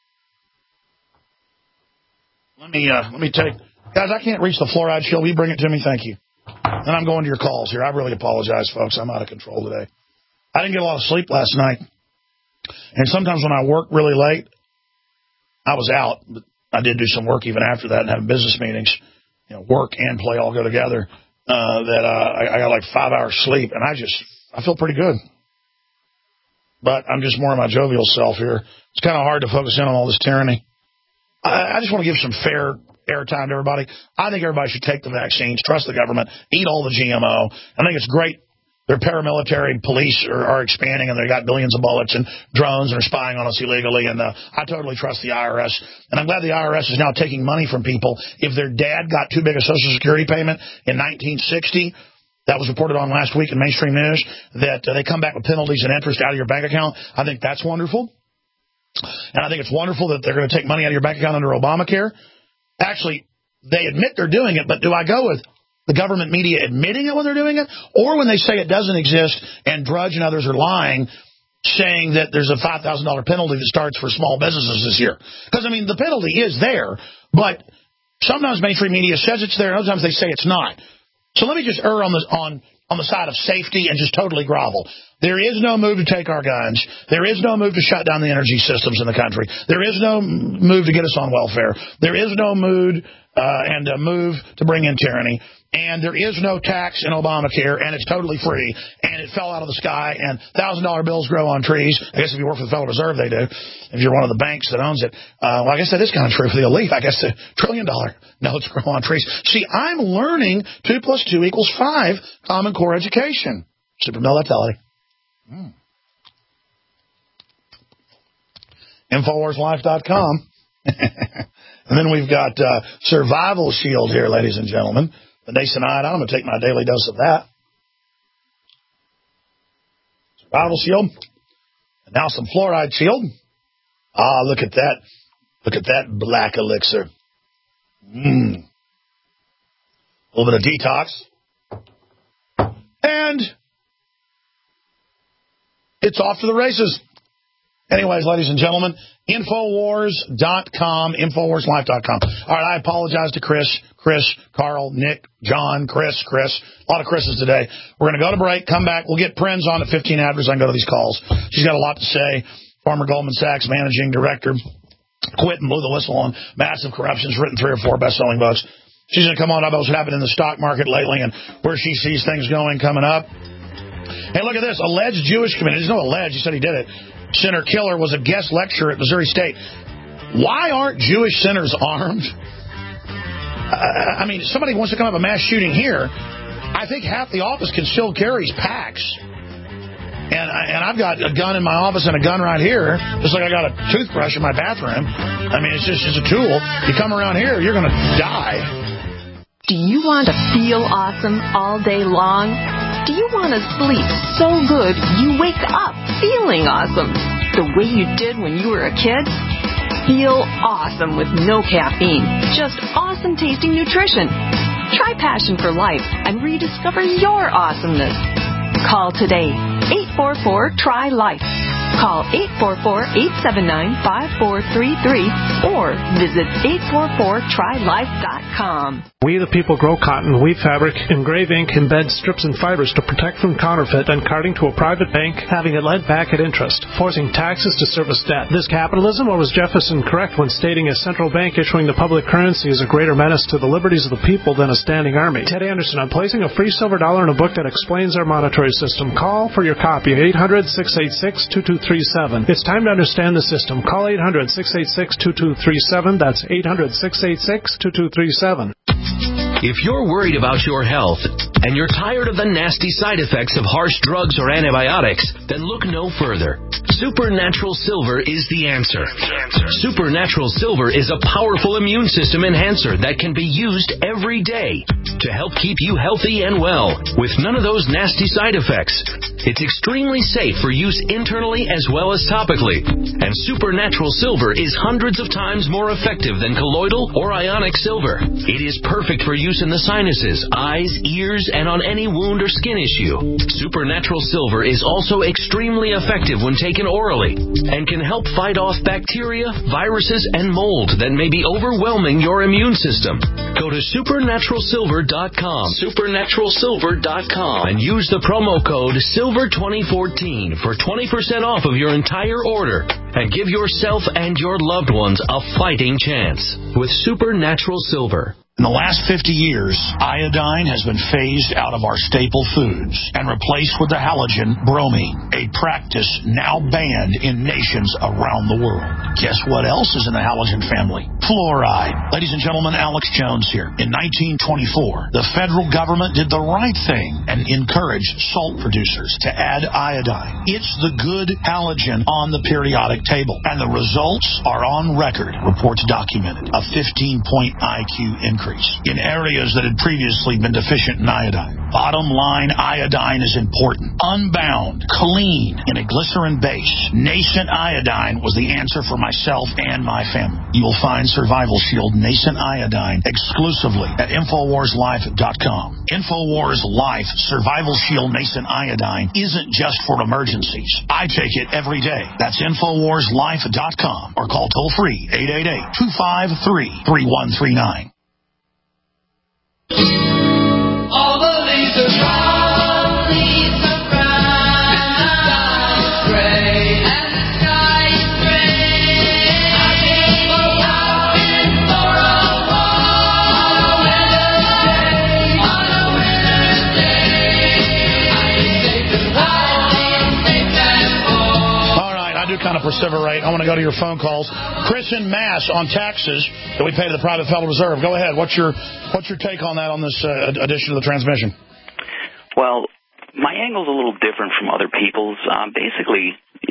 Let me, uh, let me take... Guys, I can't reach the fluoride shield. Will you bring it to me? Thank you. And I'm going to your calls here. I really apologize, folks. I'm out of control today. I didn't get a lot of sleep last night. And sometimes when I work really late, I was out. But I did do some work even after that and have business meetings. You know, work and play all go together. Uh, that uh, I, I got like five hours sleep, and I just, I feel pretty good. But I'm just more of my jovial self here. It's kind of hard to focus in on all this tyranny. I, I just want to give some fair airtime to everybody. I think everybody should take the vaccines, trust the government, eat all the G M O. I think it's great. Their paramilitary police are, are expanding, and they got billions of bullets and drones and are spying on us illegally. And uh, I totally trust the I R S. And I'm glad the I R S is now taking money from people. If their dad got too big a Social Security payment in nineteen sixty, that was reported on last week in mainstream news, that uh, they come back with penalties and interest out of your bank account. I think that's wonderful. And I think it's wonderful that they're going to take money out of your bank account under Obamacare. Actually, they admit they're doing it, but do I go with the government media admitting it when they're doing it, or when they say it doesn't exist and Drudge and others are lying, saying that there's a five thousand dollars penalty that starts for small businesses this year? Because, I mean, the penalty is there, but sometimes mainstream media says it's there, and other times they say it's not. So let me just err on the, on, on the side of safety and just totally grovel. There is no move to take our guns. There is no move to shut down the energy systems in the country. There is no move to get us on welfare. There is no mood uh, and a move to bring in tyranny. And there is no tax in Obamacare, and it's totally free, and it fell out of the sky, and one thousand dollar bills grow on trees. I guess if you work for the Federal Reserve, they do. If you're one of the banks that owns it. Uh, well, I guess that is kind of true for the elite. I guess the trillion dollar notes grow on trees. See, I'm learning two plus two equals five, Common Core education. Super Male Vitality. Mm. Infowars Life dot com. And then we've got uh, Survival Shield here, ladies and gentlemen. The nascent iodine. I'm going to take my daily dose of that. Survival Shield. And now some Fluoride Shield. Ah, look at that. Look at that black elixir. Mmm. A little bit of detox. And it's off to the races. Anyways, ladies and gentlemen, Infowars dot com, Infowars Life dot com. All right, I apologize to Chris, Chris, Carl, Nick, John, Chris, Chris. A lot of Chris's today. We're going to go to break, come back. We'll get Prinz on at fifteen after so I can go to these calls. She's got a lot to say. Former Goldman Sachs managing director. Quit and blew the whistle on massive corruption. She's written three or four best-selling books. She's going to come on about what's happened in the stock market lately and where she sees things going coming up. Hey, look at this. Alleged Jewish community. There's no alleged. He said he did it. Sinner killer was a guest lecturer at Missouri State. Why aren't Jewish sinners armed? Uh, I mean, somebody wants to come up with a mass shooting here. I think half the office can still carry packs. And, I, and I've got a gun in my office and a gun right here, just like I got a toothbrush in my bathroom. I mean, it's just it's a tool. You come around here, you're going to die. Do you want to feel awesome all day long? Do you want to sleep so good you wake up feeling awesome, the way you did when you were a kid? Feel awesome with no caffeine, just awesome tasting nutrition. Try Passion for Life and rediscover your awesomeness. Call today, eight four four, T R Y, LIFE. Call eight four four, eight seven nine, five four three three or visit eight four four T R Y life dot com. We the people grow cotton, weave fabric, engrave ink, embed strips and fibers to protect from counterfeit and carting to a private bank, having it lent back at interest, forcing taxes to service debt. This capitalism, or was Jefferson correct when stating a central bank issuing the public currency is a greater menace to the liberties of the people than a standing army? Ted Anderson, I'm placing a free silver dollar in a book that explains our monetary system. Call for your copy, eight hundred, six eight six, two two three seven. It's time to understand the system. Call eight hundred, six eight six, two two three seven. That's eight hundred, six eight six, two two three seven. If you're worried about your health and you're tired of the nasty side effects of harsh drugs or antibiotics, then look no further. Supernatural Silver is the answer. Supernatural Silver is a powerful immune system enhancer that can be used every day to help keep you healthy and well with none of those nasty side effects. It's extremely safe for use internally as well as topically. And Supernatural Silver is hundreds of times more effective than colloidal or ionic silver. It is perfect for use in the sinuses, eyes, ears, and on any wound or skin issue. Supernatural Silver is also extremely effective when taken orally and can help fight off bacteria, viruses, and mold that may be overwhelming your immune system. Go to supernatural silver dot com, supernatural silver dot com, and use the promo code silver twenty fourteen for twenty percent off of your entire order and give yourself and your loved ones a fighting chance with Supernatural Silver. In the last fifty years, iodine has been phased out of our staple foods and replaced with the halogen bromine, a practice now banned in nations around the world. Guess what else is in the halogen family? Fluoride. Ladies and gentlemen, Alex Jones here. In nineteen twenty-four, the federal government did the right thing and encouraged salt producers to add iodine. It's the good halogen on the periodic table, and the results are on record. Reports documented a fifteen-point I Q increase in areas that had previously been deficient in iodine. Bottom line, iodine is important. Unbound, clean, in a glycerin base, nascent iodine was the answer for myself and my family. You will find Survival Shield Nascent Iodine exclusively at Infowars Life dot com. Infowars Life Survival Shield Nascent Iodine isn't just for emergencies. I take it every day. That's Infowars Life dot com or call toll free eight eight eight, two five three, three one three nine. All the leaves are brown, leaves are brown, and the sky is gray, and the sky is gray. I came out for a walk on a winter's day, on a winter's day. I can take the wild, take that fall. All right, I do kind of perseverate. I want to go to your phone calls. Chris in Mass on taxes that we pay to the Private Federal Reserve. Go ahead. What's your what's your take on that on this uh, edition of the transmission? Well, my angle's a little different from other people's. Um, basically, if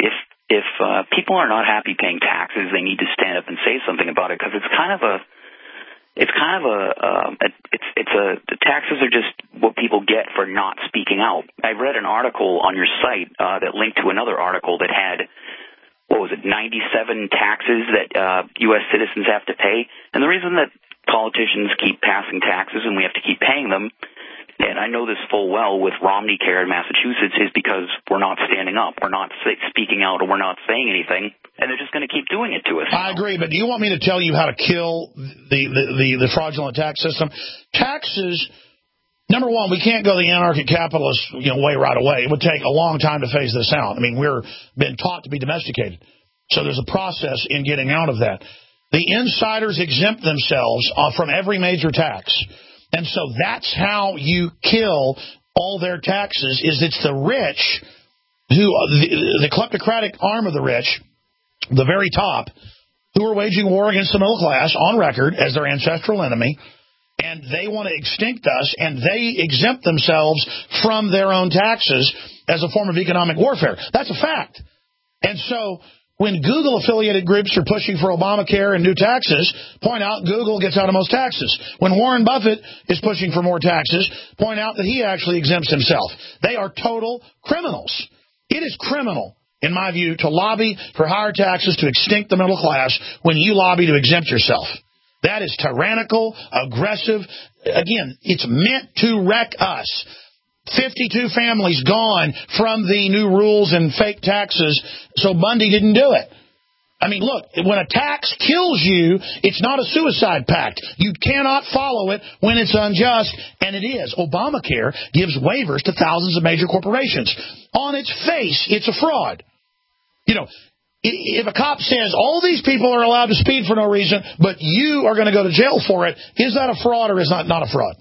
if uh, people are not happy paying taxes, they need to stand up and say something about it, because it's kind of a, it's kind of a, uh, a it's it's a the taxes are just what people get for not speaking out. I read an article on your site uh, that linked to another article that had, what was it, ninety-seven taxes that uh, U S citizens have to pay, and the reason that politicians keep passing taxes and we have to keep paying them, and I know this full well with Romney Care in Massachusetts, is because we're not standing up, we're not speaking out, or we're not saying anything, and they're just going to keep doing it to us. I agree, but do you want me to tell you how to kill the, the, the, the fraudulent tax system? Taxes, number one, we can't go the anarchic capitalist you know, way right away. It would take a long time to phase this out. I mean, we're been taught to be domesticated, so there's a process in getting out of that. The insiders exempt themselves from every major tax. And so that's how you kill all their taxes, is it's the rich, who the, the kleptocratic arm of the rich, the very top, who are waging war against the middle class on record as their ancestral enemy, and they want to extinct us, and they exempt themselves from their own taxes as a form of economic warfare. That's a fact. And so when Google-affiliated groups are pushing for Obamacare and new taxes, point out Google gets out of most taxes. When Warren Buffett is pushing for more taxes, point out that he actually exempts himself. They are total criminals. It is criminal, in my view, to lobby for higher taxes to extinct the middle class when you lobby to exempt yourself. That is tyrannical, aggressive. Again, it's meant to wreck us. fifty-two families gone from the new rules and fake taxes, so Bundy didn't do it. I mean, look, when a tax kills you, it's not a suicide pact. You cannot follow it when it's unjust, and it is. Obamacare gives waivers to thousands of major corporations. On its face, it's a fraud. You know, if a cop says all these people are allowed to speed for no reason, but you are going to go to jail for it, is that a fraud or is that not a fraud?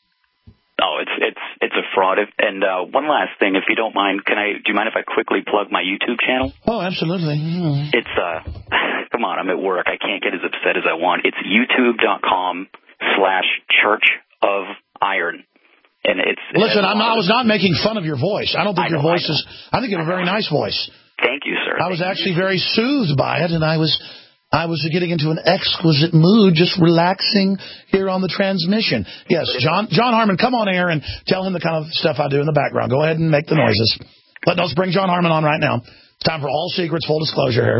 No, it's it's it's a fraud. And uh, one last thing, if you don't mind, can I? Do you mind if I quickly plug my YouTube channel? Oh, absolutely. Mm. It's uh, come on, I'm at work. I can't get as upset as I want. It's youtube dot com slash Church of Iron, and it's. Listen, I'm not, I was not making fun of your voice. I don't think I know, your voice I is. I think you have a very nice voice. Thank you, sir. I was actually very soothed by it, and I was. I was getting into an exquisite mood, just relaxing here on the transmission. Yes, John John Harmon, come on air and tell him the kind of stuff I do in the background. Go ahead and make the noises. Let, let's bring John Harmon on right now. It's time for All Secrets, Full Disclosure here.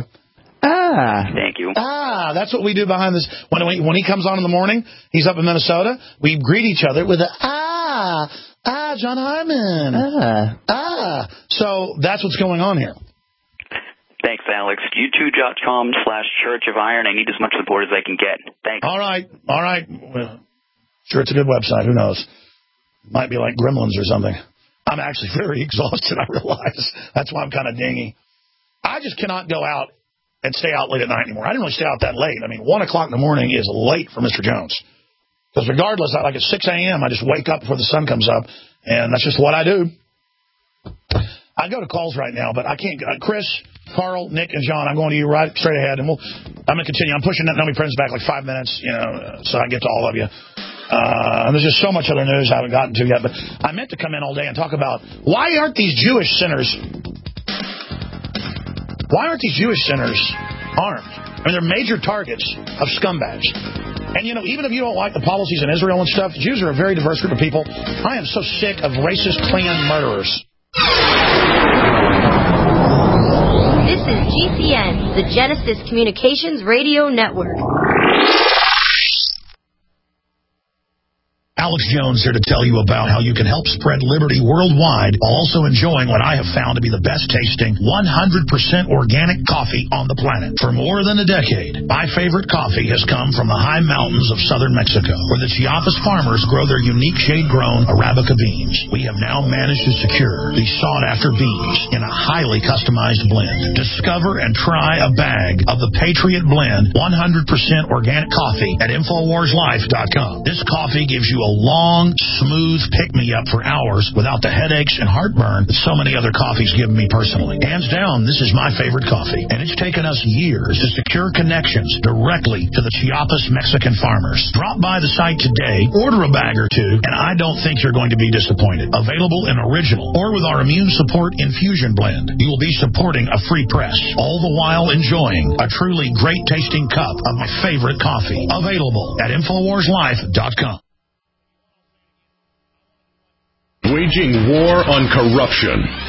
Ah. Thank you. Ah, that's what we do behind this. When, when he comes on in the morning, he's up in Minnesota, we greet each other with a, ah, ah, John Harmon. Ah. Ah. So that's what's going on here. Thanks, Alex. youtube dot com slash Church of Iron. I need as much support as I can get. Thanks. All right. All right. Well, sure, it's a good website. Who knows? Might be like Gremlins or something. I'm actually very exhausted, I realize. That's why I'm kind of dingy. I just cannot go out and stay out late at night anymore. I didn't really stay out that late. I mean, one o'clock in the morning is late for Mister Jones. Because regardless, like at six a.m., I just wake up before the sun comes up, and that's just what I do. I go to calls right now, but I can't. Uh, Chris, Carl, Nick, and John, I'm going to you right straight ahead, and we'll. I'm going to continue. I'm pushing that Nummy Prince back like five minutes, you know, so I can get to all of you. Uh, and there's just so much other news I haven't gotten to yet, but I meant to come in all day and talk about why aren't these Jewish sinners, why aren't these Jewish sinners armed? I mean, they're major targets of scumbags. And, you know, even if you don't like the policies in Israel and stuff, Jews are a very diverse group of people. I am so sick of racist Klan murderers. This is G C N, the Genesis Communications Radio Network. Alex Jones here to tell you about how you can help spread liberty worldwide while also enjoying what I have found to be the best tasting one hundred percent organic coffee on the planet. For more than a decade, my favorite coffee has come from the high mountains of southern Mexico, where the Chiapas farmers grow their unique shade-grown Arabica beans. We have now managed to secure these sought-after beans in a highly customized blend. Discover and try a bag of the Patriot Blend one hundred percent organic coffee at Infowars Life dot com. This coffee gives you a long, smooth pick-me-up for hours without the headaches and heartburn that so many other coffees give me personally. Hands down, this is my favorite coffee, and it's taken us years to secure connections directly to the Chiapas Mexican farmers. Drop by the site today, order a bag or two, and I don't think you're going to be disappointed. Available in original or with our immune support infusion blend. You will be supporting a free press, all the while enjoying a truly great-tasting cup of my favorite coffee. Available at Infowars Life dot com. Waging war on corruption.